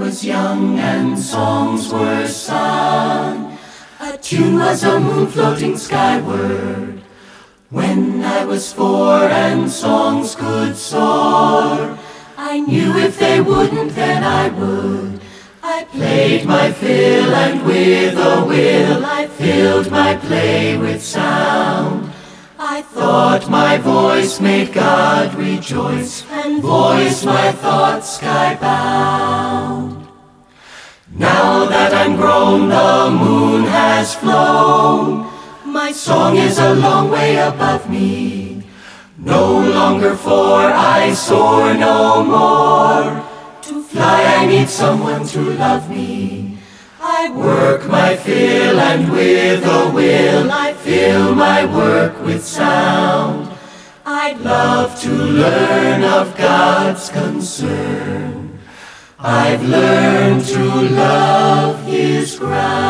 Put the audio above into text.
was young and songs were sung. A tune was a moon floating skyward. When I was 4 and songs could soar, I knew if they wouldn't then I would. I played my fill and with a will I filled my play with sound. I thought my voice made God rejoice and voiced my thoughts skybound. Now that I'm grown, the moon has flown. My song is a long way above me. No longer for I soar no more. To fly I need someone to love me. I work my fill and with a will I fill my work with sound. I'd love to learn of God's concern. I've learned to love His ground.